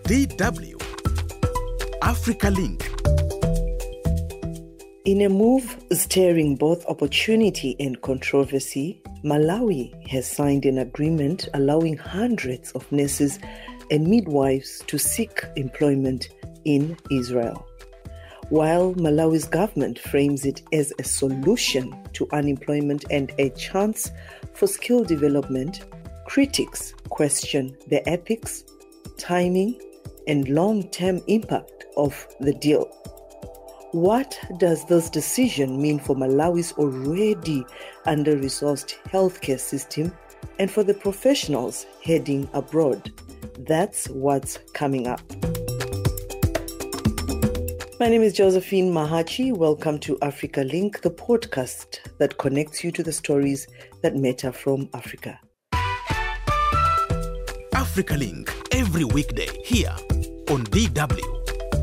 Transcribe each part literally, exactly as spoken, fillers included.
D W Africa Link. In a move stirring both opportunity and controversy, Malawi has signed an agreement allowing hundreds of nurses and midwives to seek employment in Israel. While Malawi's government frames it as a solution to unemployment and a chance for skill development, critics question the ethics, timing, and long-term impact of the deal. What does this decision mean for Malawi's already under-resourced healthcare system and for the professionals heading abroad? That's what's coming up. My name is Josephine Mahachi. Welcome to Africa Link, the podcast that connects you to the stories that matter from Africa. Africa Link, every weekday here on D W.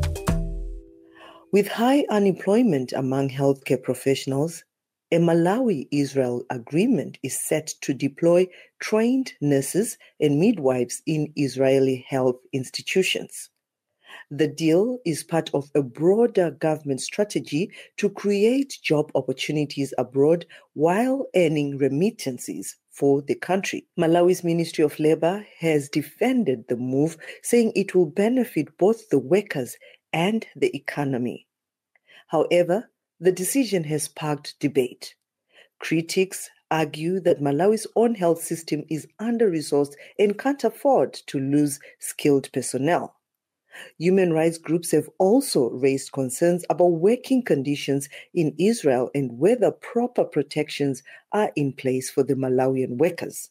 With high unemployment among healthcare professionals, a Malawi-Israel agreement is set to deploy trained nurses and midwives in Israeli health institutions. The deal is part of a broader government strategy to create job opportunities abroad while earning remittances for the country. Malawi's Ministry of Labor has defended the move, saying it will benefit both the workers and the economy. However, the decision has sparked debate. Critics argue that Malawi's own health system is under-resourced and can't afford to lose skilled personnel. Human rights groups have also raised concerns about working conditions in Israel and whether proper protections are in place for the Malawian workers.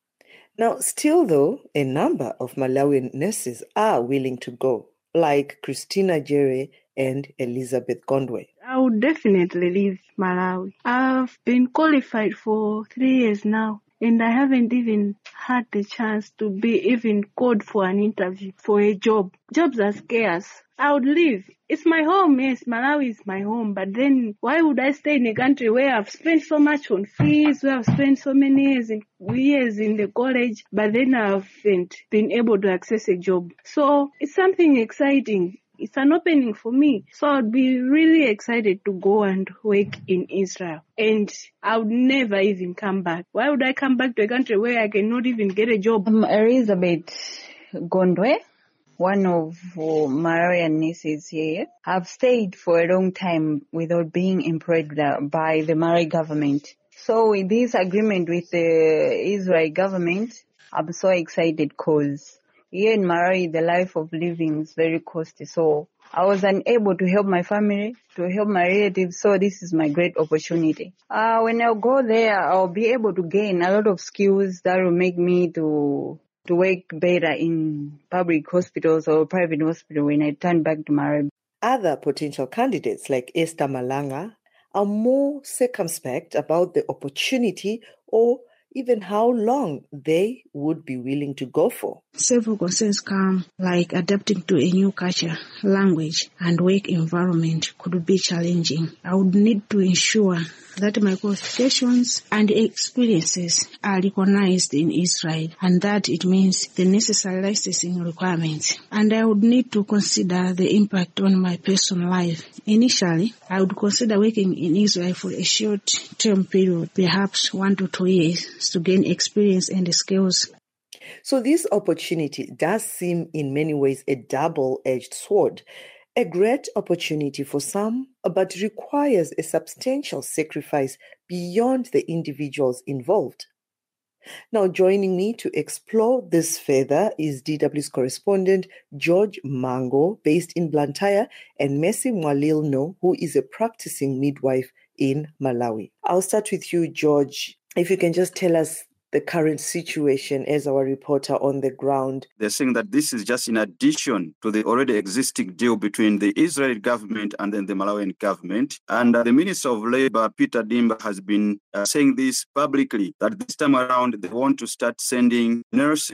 Now, still though, a number of Malawian nurses are willing to go, like Christina Jere and Elizabeth Gondwe. I would definitely leave Malawi. I've been qualified for three years now, and I haven't even had the chance to be even called for an interview for a job. Jobs are scarce. I would leave. It's my home, yes, Malawi is my home, but then why would I stay in a country where I've spent so much on fees, where I've spent so many years in, years in the college, but then I haven't been able to access a job? So it's something exciting. It's an opening for me. So I'd be really excited to go and work in Israel. And I would never even come back. Why would I come back to a country where I cannot even get a job? I'm Elizabeth Gondwe, one of uh, Malawian nurses here. I've stayed for a long time without being employed by the Malawi government. So with this agreement with the Israeli government, I'm so excited because here in Malawi, the life of living is very costly. So I was unable to help my family, to help my relatives. So this is my great opportunity. Uh, when I go there, I'll be able to gain a lot of skills that will make me to to work better in public hospitals or private hospital when I turn back to Malawi. Other potential candidates like Esther Malanga are more circumspect about the opportunity or even how long they would be willing to go for. Several concerns come, like adapting to a new culture, language, and work environment could be challenging. I would need to ensure that my qualifications and experiences are recognized in Israel, and that it means the necessary licensing requirements. And I would need to consider the impact on my personal life. Initially, I would consider working in Israel for a short-term period, perhaps one to two years, to gain experience and skills. So this opportunity does seem in many ways a double-edged sword. A great opportunity for some, but requires a substantial sacrifice beyond the individuals involved. Now, joining me to explore this further is D W's correspondent George Mango, based in Blantyre, and Mercy Mwalilno, who is a practicing midwife in Malawi. I'll start with you, George. If you can just tell us the current situation as our reporter on the ground. They're saying that this is just in addition to the already existing deal between the Israeli government and then the Malawian government. And uh, the Minister of Labor, Peter Dimba, has been uh, saying this publicly, that this time around they want to start sending nurses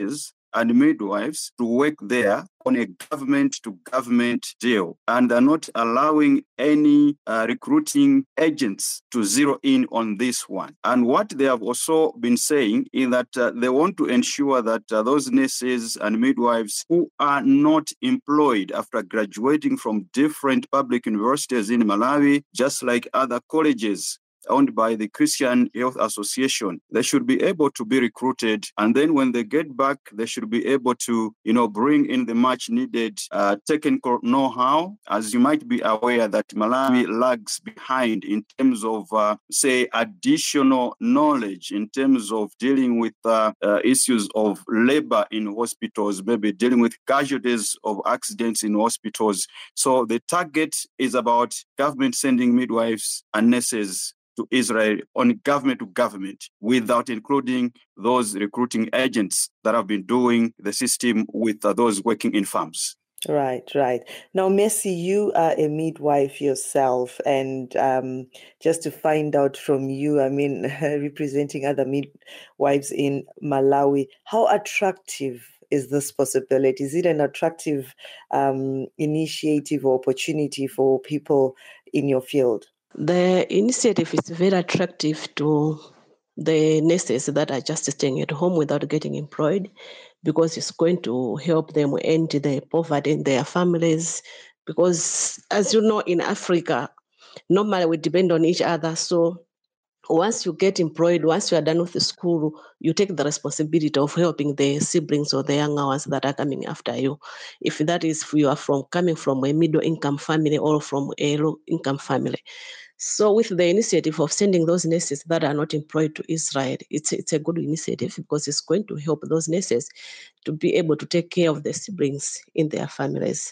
and midwives to work there on a government-to-government deal, and they're not allowing any uh, recruiting agents to zero in on this one. And what they have also been saying is that uh, they want to ensure that uh, those nurses and midwives who are not employed after graduating from different public universities in Malawi, just like other colleges owned by the Christian Health Association, they should be able to be recruited. And then when they get back, they should be able to, you know, bring in the much needed uh, technical know-how. As you might be aware that Malawi lags behind in terms of, uh, say, additional knowledge, in terms of dealing with uh, uh, issues of labor in hospitals, maybe dealing with casualties of accidents in hospitals. So the target is about government sending midwives and nurses to Israel on government to government, without including those recruiting agents that have been doing the system with uh, those working in farms. Right, right. Now, Mercy, you are a midwife yourself, and um, just to find out from you, I mean, representing other midwives in Malawi, how attractive is this possibility? Is it an attractive um, initiative or opportunity for people in your field? The initiative is very attractive to the nurses that are just staying at home without getting employed, because it's going to help them end the poverty in their families. Because, as you know, in Africa, normally we depend on each other. So once you get employed, once you are done with the school, you take the responsibility of helping the siblings or the younger ones that are coming after you. If that is you are from coming from a middle income family or from a low income family. So with the initiative of sending those nurses that are not employed to Israel, it's, it's a good initiative, because it's going to help those nurses to be able to take care of the siblings in their families.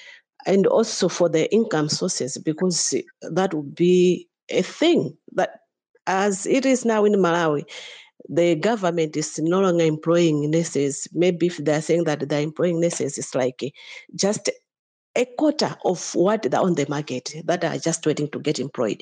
And also for the income sources, because that would be a thing that, as it is now in Malawi, the government is no longer employing nurses. Maybe if they're saying that they're employing nurses, it's like just a quarter of what they're on the market that are just waiting to get employed.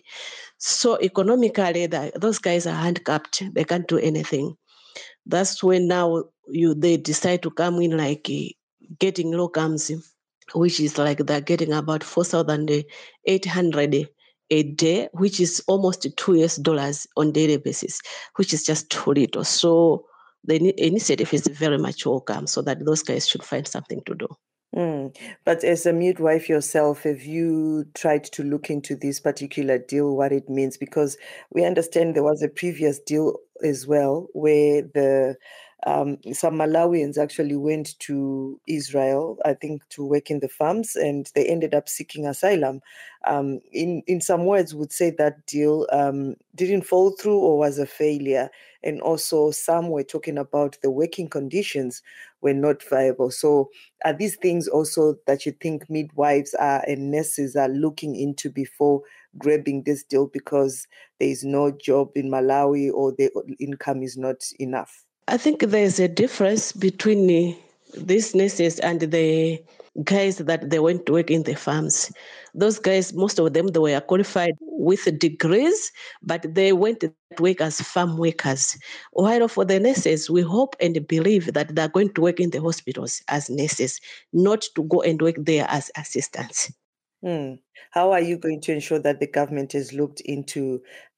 So economically, the, those guys are handicapped. They can't do anything. That's when now you they decide to come in like getting locums, which is like they're getting about four thousand eight hundred a day, which is almost two U S dollars on daily basis, which is just too little. So the initiative is very much welcome, so that those guys should find something to do. Mm. But as a midwife yourself, have you tried to look into this particular deal, what it means? Because we understand there was a previous deal as well where the um, some Malawians actually went to Israel, I think, to work in the farms, and they ended up seeking asylum. Um, in, in some words, would say that deal um, didn't fall through or was a failure. And also some were talking about the working conditions were not viable. So are these things also that you think midwives are and nurses are looking into before grabbing this deal, because there is no job in Malawi or the income is not enough? I think there's a difference between the, these nurses and the guys that they went to work in the farms. Those guys, most of them, they were qualified with degrees, but they went to work as farm workers. While for the nurses, we hope and believe that they're going to work in the hospitals as nurses, not to go and work there as assistants. Hmm. How are you going to ensure that the government has looked into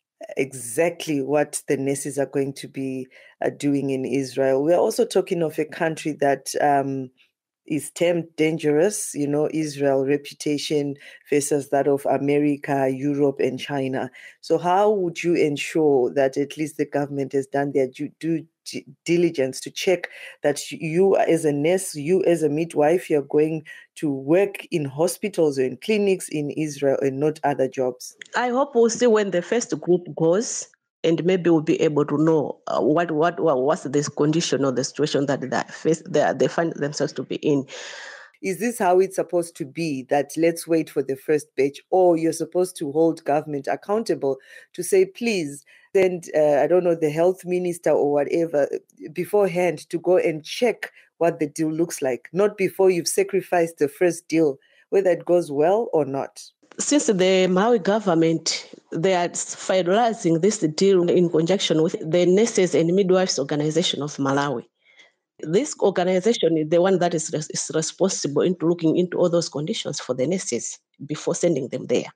exactly what the nurses are going to be uh, doing in Israel? We're also talking of a country that um, is termed dangerous, you know, Israel reputation versus that of America, Europe, and China. So how would you ensure that at least the government has done their due, due diligence to check that you as a nurse, you as a midwife, you're going to work in hospitals or in clinics in Israel and not other jobs? I hope we'll see when the first group goes, and maybe we'll be able to know uh, what, what what what's this condition or the situation that they, face, they, they find themselves to be in. Is this how it's supposed to be, that let's wait for the first batch, or you're supposed to hold government accountable to say, please send, uh, I don't know, the health minister or whatever beforehand to go and check what the deal looks like, not before you've sacrificed the first deal, whether it goes well or not? Since the Malawi government, they are finalizing this deal in conjunction with the Nurses and Midwives Organization of Malawi. This organization is the one that is, res- is responsible into looking into all those conditions for the nurses before sending them there.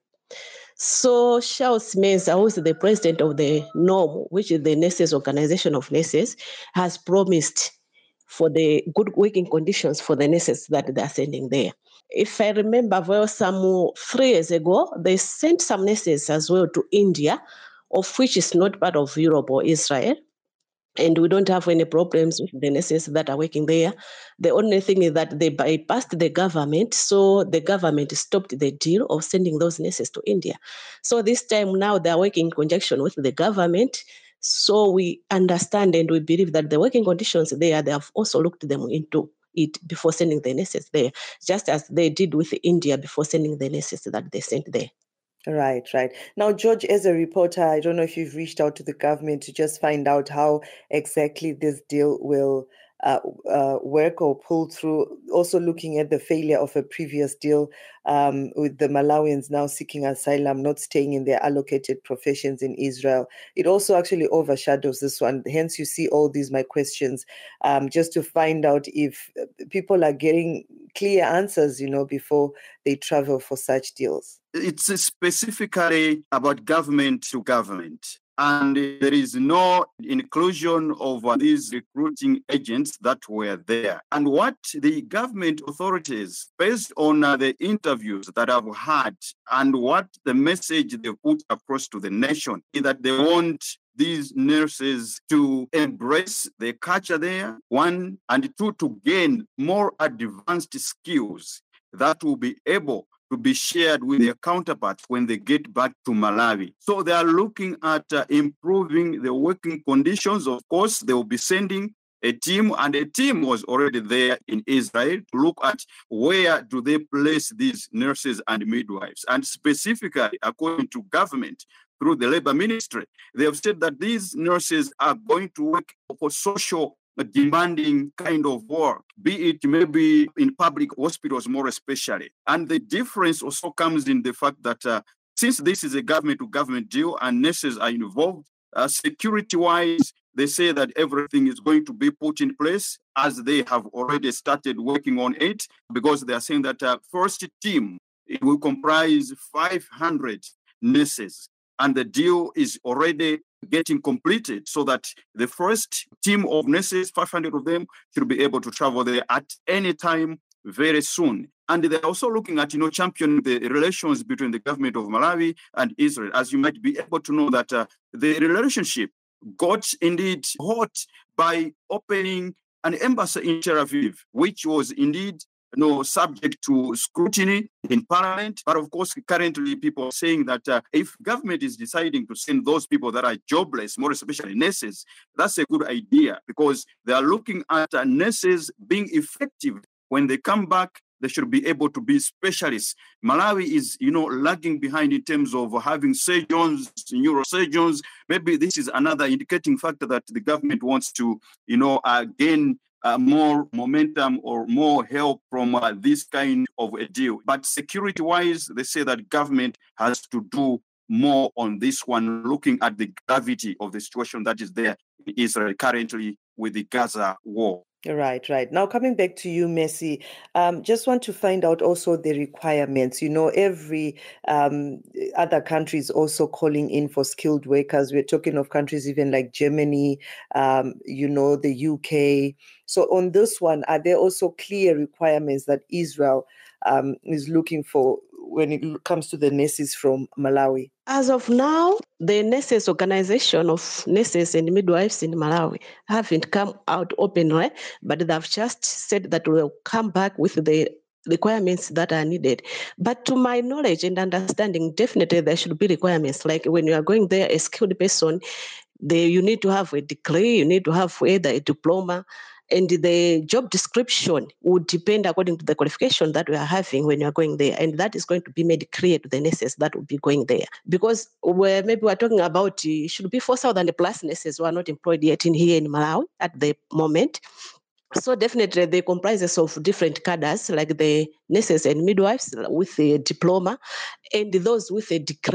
So Charles Mensah, who is the president of the N O M, which is the nurses organization of nurses, has promised for the good working conditions for the nurses that they are sending there. If I remember well, some three years ago, they sent some nurses as well to India, of which is not part of Europe or Israel. And we don't have any problems with the nurses that are working there. The only thing is that they bypassed the government, so the government stopped the deal of sending those nurses to India. So this time now they are working in conjunction with the government. So we understand and we believe that the working conditions there, they have also looked them into it before sending the nurses there, just as they did with India before sending the nurses that they sent there. Right, right. Now, George, as a reporter, I don't know if you've reached out to the government to just find out how exactly this deal will uh, uh, work or pull through. Also looking at the failure of a previous deal um, with the Malawians now seeking asylum, not staying in their allocated professions in Israel. It also actually overshadows this one. Hence, you see all these my questions, um, just to find out if people are getting clear answers, you know, before they travel for such deals. It's specifically about government to government. And there is no inclusion of these recruiting agents that were there. And what the government authorities, based on uh, the interviews that I've had and what the message they put across to the nation, is that they want these nurses to embrace the culture there, one, and two, to gain more advanced skills that will be able to be shared with their counterparts when they get back to Malawi. So they are looking at uh, improving the working conditions. Of course, they will be sending a team, and a team was already there in Israel to look at where do they place these nurses and midwives. And specifically, according to government, through the labor ministry, they have said that these nurses are going to work for social demanding kind of work, be it maybe in public hospitals more especially. And the difference also comes in the fact that uh, since this is a government-to-government deal and nurses are involved, uh, security-wise, they say that everything is going to be put in place as they have already started working on it, because they are saying that uh, first team, it will comprise five hundred nurses, and the deal is already getting completed so that the first team of nurses, five hundred of them, should be able to travel there at any time very soon. And they're also looking at, you know, championing the relations between the government of Malawi and Israel. As you might be able to know that uh, the relationship got indeed hot by opening an embassy in Tel Aviv, which was indeed you know, subject to scrutiny in parliament. But of course, currently people are saying that uh, if government is deciding to send those people that are jobless, more especially nurses, that's a good idea, because they are looking at uh, nurses being effective. When they come back, they should be able to be specialists. Malawi is, you know, lagging behind in terms of having surgeons, neurosurgeons. Maybe this is another indicating factor that the government wants to, you know, uh, gain Uh, more momentum or more help from uh, this kind of a deal. But security-wise, they say that government has to do more on this one, looking at the gravity of the situation that is there in Israel currently with the Gaza war. Right, right. Now, coming back to you, Messi, um, just want to find out also the requirements. You know, every um, other country is also calling in for skilled workers. We're talking of countries even like Germany, um, you know, the U K. So on this one, are there also clear requirements that Israel um, is looking for when it comes to the nurses from Malawi? As of now, the nurses organization of nurses and midwives in Malawi haven't come out openly, but they've just said that we'll come back with the requirements that are needed. But to my knowledge and understanding, definitely there should be requirements. Like when you are going there, a skilled person, they, you need to have a degree, you need to have either a diploma, and the job description would depend according to the qualification that we are having when you're going there. And that is going to be made clear to the nurses that will be going there. Because we're, maybe we're talking about, it should be four thousand plus nurses who are not employed yet in here in Malawi at the moment. So definitely they comprise of different cadres, like the nurses and midwives with a diploma and those with a degree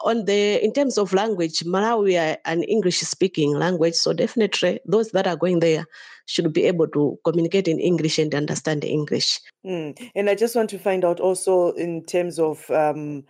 on the in terms of language, Malawi are an English-speaking language, so definitely those that are going there should be able to communicate in English and understand English. Mm. And I just want to find out also in terms of um,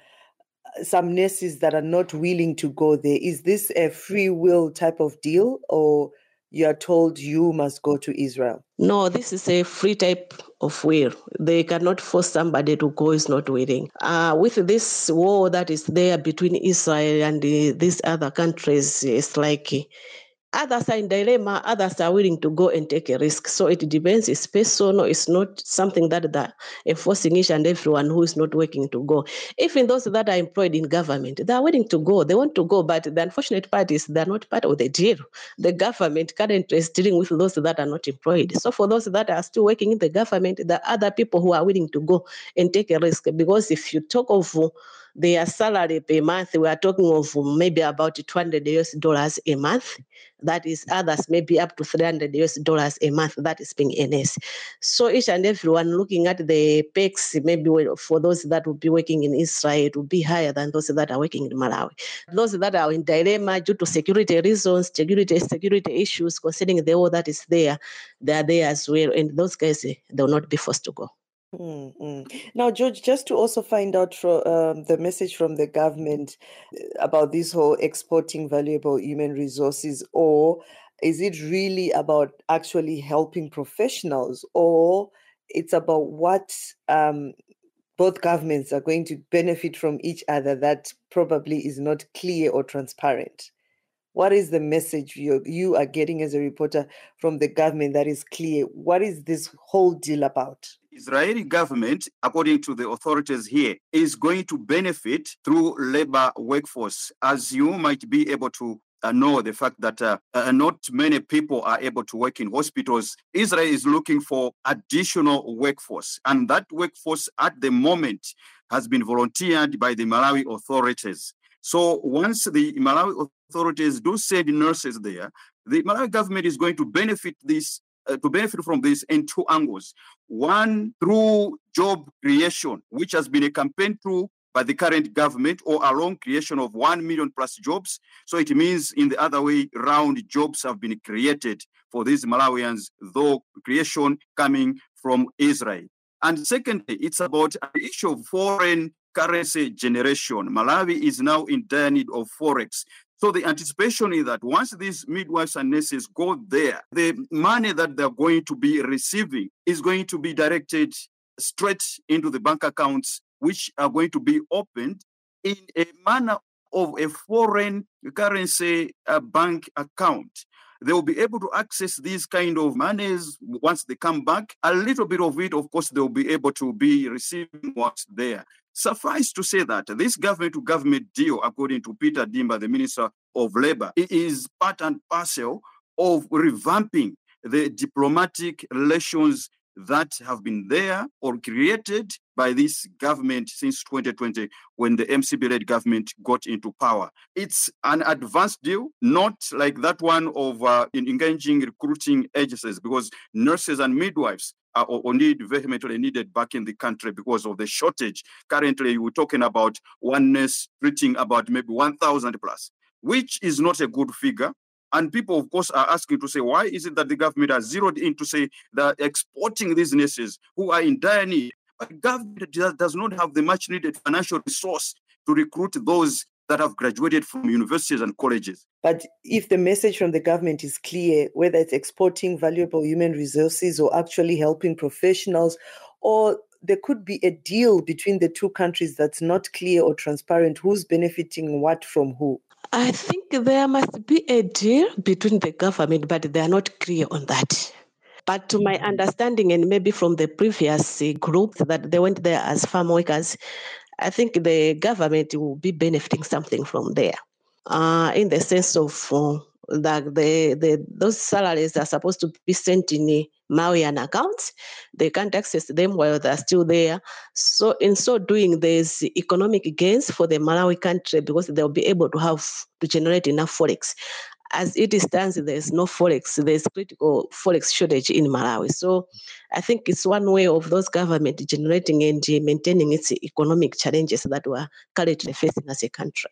some nurses that are not willing to go there. Is this a free will type of deal, or you are told you must go to Israel? No, this is a free type of will. They cannot force somebody to go who is not willing. Uh, with this war that is there between Israel and uh, these other countries, it's like others are in dilemma, others are willing to go and take a risk. So it depends, it's personal, it's not something that they're enforcing each and everyone who is not working to go. Even those that are employed in government, they are willing to go, they want to go, but the unfortunate part is they're not part of the deal. The government currently is dealing with those that are not employed. So for those that are still working in the government, there are other people who are willing to go and take a risk, because if you talk of their salary per month, we are talking of maybe about two hundred U S dollars a month. That is, others maybe up to three hundred U S dollars a month. That is being N S. So each and everyone looking at the pecs, maybe for those that will be working in Israel, it will be higher than those that are working in Malawi. Those that are in dilemma due to security reasons, security security issues concerning the war that is there, they are there as well. And those guys, they will not be forced to go. Mm-hmm. Now, George, just to also find out from um, the message from the government about this whole exporting valuable human resources, or is it really about actually helping professionals, or it's about what um, both governments are going to benefit from each other that probably is not clear or transparent? What is the message you, you are getting as a reporter from the government that is clear? What is this whole deal about? Israeli government, according to the authorities here, is going to benefit through labor workforce. As you might be able to uh, know, the fact that uh, uh, not many people are able to work in hospitals. Israel is looking for additional workforce, and that workforce at the moment has been volunteered by the Malawi authorities. So once the Malawi authorities do send nurses there, the Malawi government is going to benefit this Uh, to benefit from this in two angles. One, through job creation, which has been a campaign through by the current government, or along creation of one million plus jobs. So it means in the other way round, jobs have been created for these Malawians, though creation coming from Israel. And secondly, it's about an issue of foreign currency generation. Malawi is now in dire need of forex. So the anticipation is that once these midwives and nurses go there, the money that they're going to be receiving is going to be directed straight into the bank accounts, which are going to be opened in a manner of a foreign currency uh, bank account. They will be able to access these kind of monies once they come back. A little bit of it, of course, they will be able to be receiving what's there. Suffice to say that this government-to-government deal, according to Peter Dimba, the Minister of Labor, is part and parcel of revamping the diplomatic relations that have been there or created by this government since twenty twenty, when the M C B-led government got into power. It's an advanced deal, not like that one of uh, in engaging recruiting agencies, because nurses and midwives are only vehemently needed back in the country because of the shortage. Currently, we're talking about one nurse treating about maybe one thousand plus, which is not a good figure. And people, of course, are asking to say, why is it that the government has zeroed in to say that exporting these nurses who are in dire need? But the government does not have the much needed financial resource to recruit those that have graduated from universities and colleges. But if the message from the government is clear, whether it's exporting valuable human resources or actually helping professionals, or there could be a deal between the two countries that's not clear or transparent, who's benefiting what from who? I think there must be a deal between the government, but they are not clear on that. But to my understanding, and maybe from the previous uh, group that they went there as farm workers, I think the government will be benefiting something from there, uh, in the sense of uh, that the, the those salaries are supposed to be sent in a Malawian accounts. They can't access them while they're still there. So in so doing, there's economic gains for the Malawi country, because they'll be able to have to generate enough forex. As it stands, there's no forex. There's critical forex shortage in Malawi. So I think it's one way of those government generating and maintaining its economic challenges that we're currently facing as a country.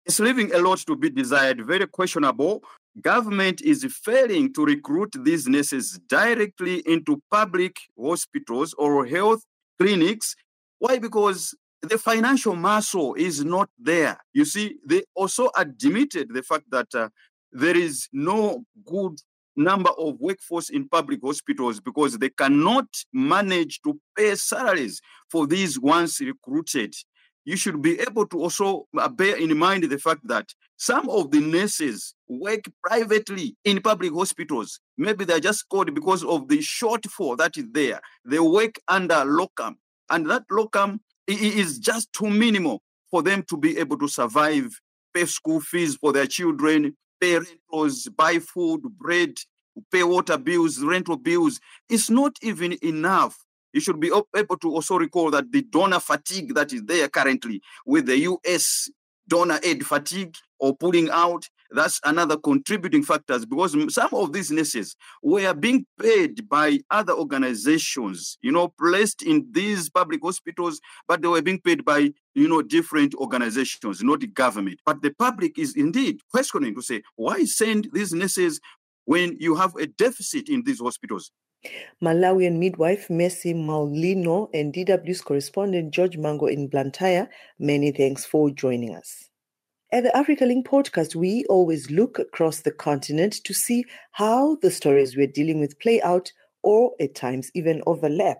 It's leaving a lot to be desired, very questionable. Government is failing to recruit these nurses directly into public hospitals or health clinics. Why? Because the financial muscle is not there. You see, they also admitted the fact that uh, there is no good number of workforce in public hospitals because they cannot manage to pay salaries for these ones recruited. You should be able to also bear in mind the fact that some of the nurses work privately in public hospitals. Maybe they're just called because of the shortfall that is there. They work under locum, and that locum is just too minimal for them to be able to survive, pay school fees for their children, pay rentals, buy food, bread, pay water bills, rental bills. It's not even enough. You should be able to also recall that the donor fatigue that is there currently with the U S donor aid fatigue or pulling out, that's another contributing factors because some of these nurses were being paid by other organizations, you know, placed in these public hospitals, but they were being paid by, you know, different organizations, not the government. But the public is indeed questioning to say, why send these nurses when you have a deficit in these hospitals? Malawian midwife Mercy Maulino and D W's correspondent George Mango in Blantyre, many thanks for joining us. At the Africa Link podcast, we always look across the continent to see how the stories we're dealing with play out or at times even overlap.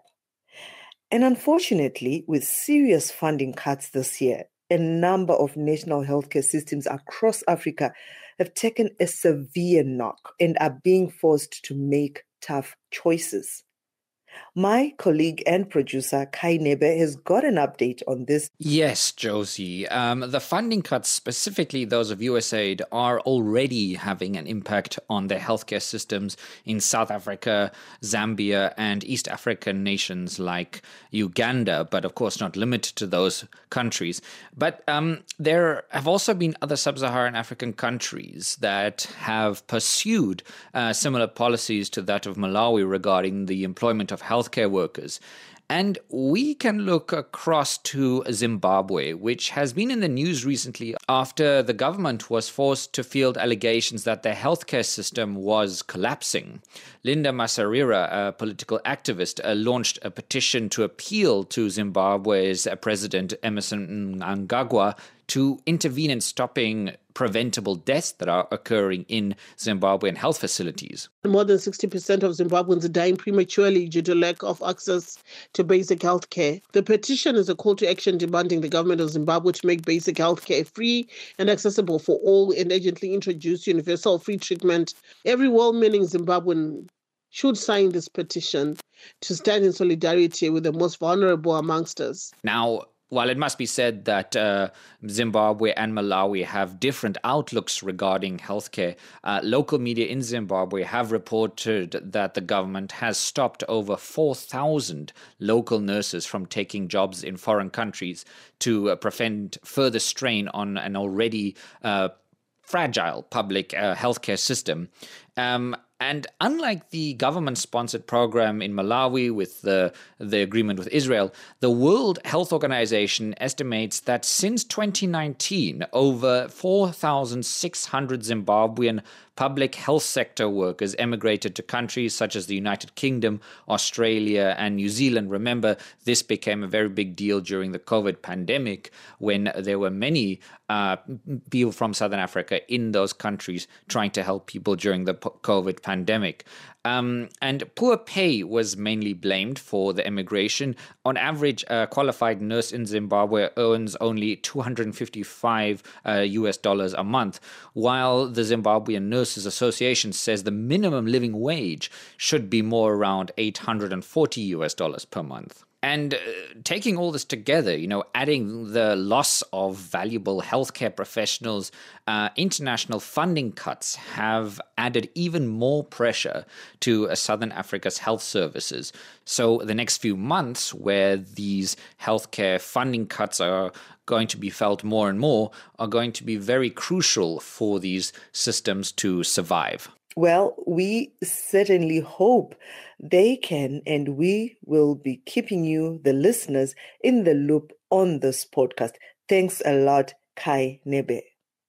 And unfortunately, with serious funding cuts this year, a number of national healthcare systems across Africa have taken a severe knock and are being forced to make tough choices. My colleague and producer Kai Nebe has got an update on this. Yes, Josie. Um, the funding cuts, specifically those of U S A I D, are already having an impact on the healthcare systems in South Africa, Zambia, and East African nations like Uganda, but of course not limited to those countries. But um, there have also been other sub-Saharan African countries that have pursued uh, similar policies to that of Malawi regarding the employment of healthcare workers. And we can look across to Zimbabwe, which has been in the news recently after the government was forced to field allegations that their healthcare system was collapsing. Linda Masarira, a political activist, uh, launched a petition to appeal to Zimbabwe's uh, President Emmerson Mnangagwa to intervene in stopping preventable deaths that are occurring in Zimbabwean health facilities. More than sixty percent of Zimbabweans are dying prematurely due to lack of access to basic health care. The petition is a call to action demanding the government of Zimbabwe to make basic health care free and accessible for all and urgently introduce universal free treatment. Every well-meaning Zimbabwean should sign this petition to stand in solidarity with the most vulnerable amongst us. Now, while it must be said that uh, Zimbabwe and Malawi have different outlooks regarding healthcare, uh, local media in Zimbabwe have reported that the government has stopped over four thousand local nurses from taking jobs in foreign countries to uh, prevent further strain on an already uh, fragile public uh, healthcare system. Um, And unlike the government-sponsored program in Malawi with the, the agreement with Israel, the World Health Organization estimates that since twenty nineteen, over four thousand six hundred Zimbabwean public health sector workers emigrated to countries such as the United Kingdom, Australia, and New Zealand. Remember, this became a very big deal during the COVID pandemic when there were many uh, people from Southern Africa in those countries trying to help people during the COVID pandemic. Um, and poor pay was mainly blamed for the emigration. On average, a qualified nurse in Zimbabwe earns only two hundred fifty-five uh, U S dollars a month, while the Zimbabwean Nurses Association says the minimum living wage should be more around eight hundred forty U S dollars per month. And uh, taking all this together, you know, adding the loss of valuable healthcare professionals, uh, international funding cuts have added even more pressure to uh, Southern Africa's health services. So the next few months, where these healthcare funding cuts are going to be felt more and more, are going to be very crucial for these systems to survive. Well, we certainly hope they can, and we will be keeping you, the listeners, in the loop on this podcast. Thanks a lot, Kai Nebe.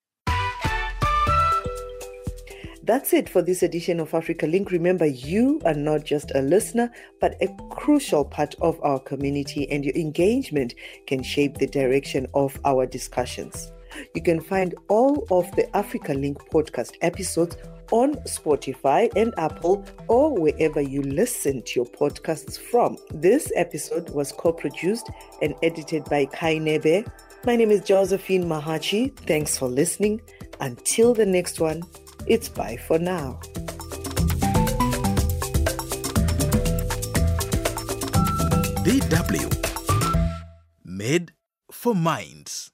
That's it for this edition of Africa Link. Remember, you are not just a listener, but a crucial part of our community, and your engagement can shape the direction of our discussions. You can find all of the Africa Link podcast episodes on Spotify and Apple, or wherever you listen to your podcasts from. This episode was co-produced and edited by Kai Nebe. My name is Josephine Mahachi. Thanks for listening. Until the next one, it's bye for now. D W. Made for Minds.